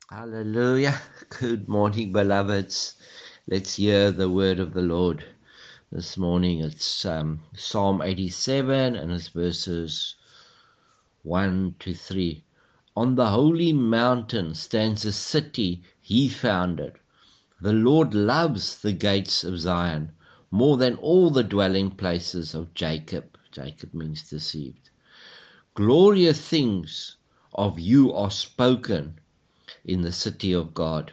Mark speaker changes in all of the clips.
Speaker 1: Hallelujah. Good morning, beloveds. Let's hear the word of the Lord this morning. It's Psalm 87 and it's verses 1 to 3. On the holy mountain stands a city he founded. The Lord loves the gates of Zion more than all the dwelling places of Jacob. Jacob means deceived. Glorious things of you are spoken in the city of God.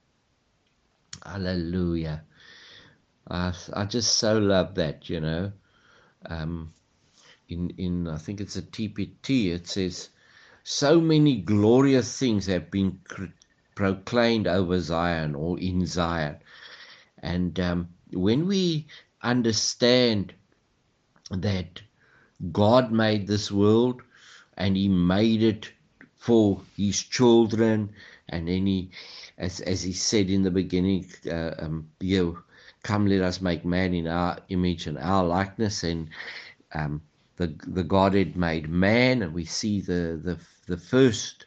Speaker 1: Hallelujah. I just so love that. Um, in I think it's a TPT, it says, so many glorious things have been proclaimed over Zion or in Zion. And when we understand that God made this world and he made it for his children, and then as he said in the beginning, come let us make man in our image and our likeness, and um, the Godhead made man, and we see the first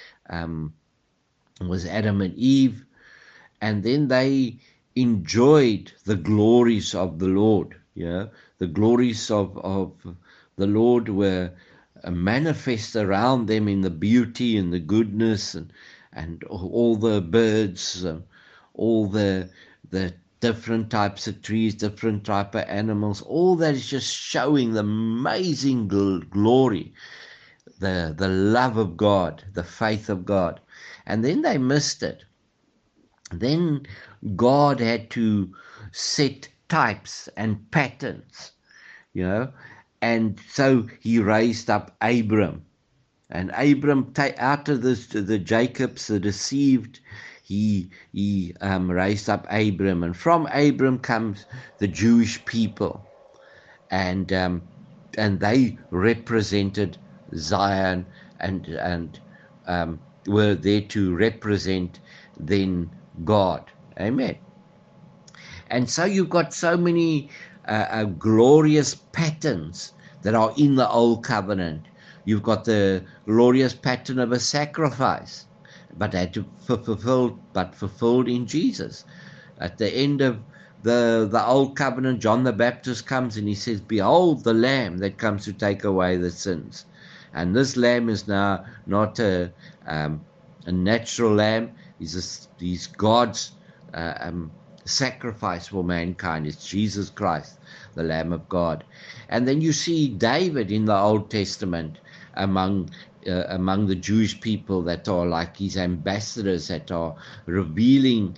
Speaker 1: was Adam and Eve, and then they enjoyed the glories of the Lord. The glories of the Lord were manifest around them in the beauty and the goodness, and all the birds, all the different types of trees, different type of animals. All that is just showing the amazing glory, the love of God, the faith of God. And then they missed it. Then God had to set types and patterns, you know, and so he raised up Abram. And Abram, out of the Jacobs, the deceived, he raised up Abram, and from Abram comes the Jewish people, and they represented Zion, and were there to represent then God. Amen. And so you've got so many glorious patterns that are in the old covenant. You've got the glorious pattern of a sacrifice, but had to fulfilled in Jesus. At the end of the old covenant, John the Baptist comes and he says, "Behold, the Lamb that comes to take away the sins." And this Lamb is now not a natural lamb. He's God's sacrifice for mankind. It's Jesus Christ, the Lamb of God. And then you see David in the Old Testament among the Jewish people that are like his ambassadors, that are revealing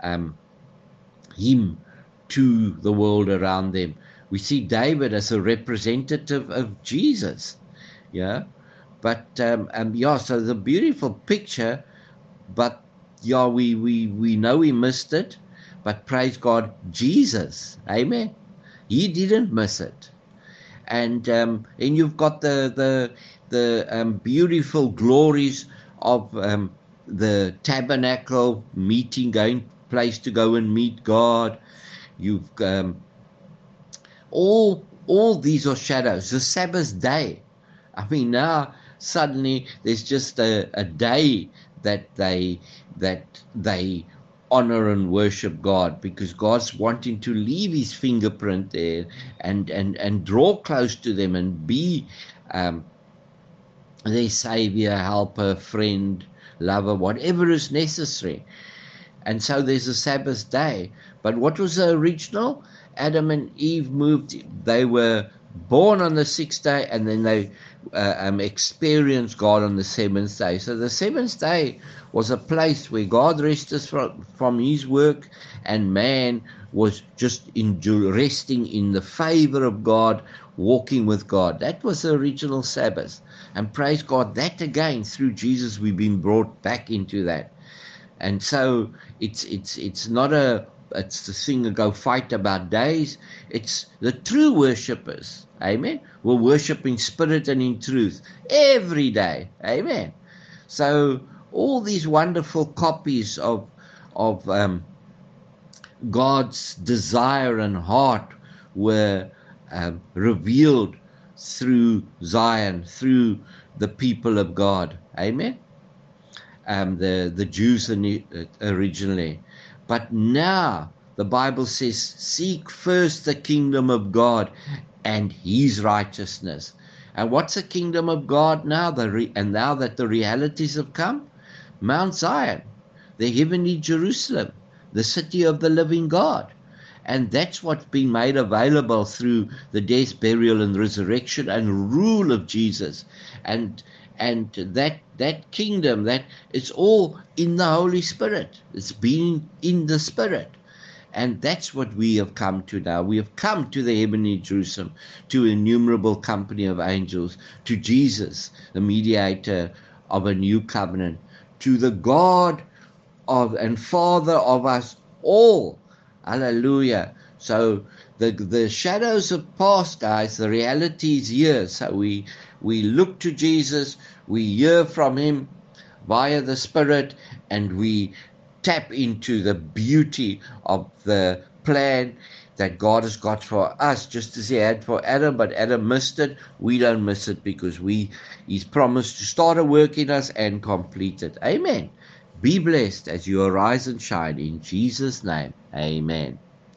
Speaker 1: him to the world around them. We see David as a representative of Jesus. Yeah. But so the beautiful picture, but we know we missed it, but praise God, Jesus, amen. He didn't miss it, and you've got the beautiful glories of the tabernacle meeting, going place to go and meet God. You've all these are shadows. The Sabbath day. I mean, now suddenly there's just a day that they honor and worship God, because God's wanting to leave his fingerprint there and draw close to them and be their savior, helper, friend, lover, whatever is necessary. And so there's a Sabbath day. But what was the original? Adam and Eve moved. They were born on the sixth day, and then they experienced God on the seventh day. So the seventh day was a place where God rested from his work, and man was just resting in the favor of God, walking with God. That was the original Sabbath. And praise God, that again, through Jesus, we've been brought back into that. And so it's not it's the thing to go fight about days. It's the true worshippers, amen, will worship in spirit and in truth every day, amen. So all these wonderful copies of God's desire and heart were revealed through Zion, through the people of God, amen. the Jews originally. But now the Bible says, seek first the kingdom of God and his righteousness. And what's the kingdom of God now? And now that the realities have come, Mount Zion, the heavenly Jerusalem, the city of the living God. And that's what's been made available through the death, burial, and resurrection and rule of Jesus. And that kingdom, that it's all in the Holy Spirit. It's been in the Spirit. And that's what we have come to now. We have come to the heavenly Jerusalem, to an innumerable company of angels, to Jesus, the mediator of a new covenant, to the God of and Father of us all. Hallelujah. So the shadows have passed, guys. The reality is here. So we look to Jesus, we hear from him via the Spirit, and we tap into the beauty of the plan that God has got for us, just as he had for Adam, but Adam missed it. We don't miss it because he's promised to start a work in us and complete it. Amen. Be blessed as you arise and shine in Jesus' name. Amen.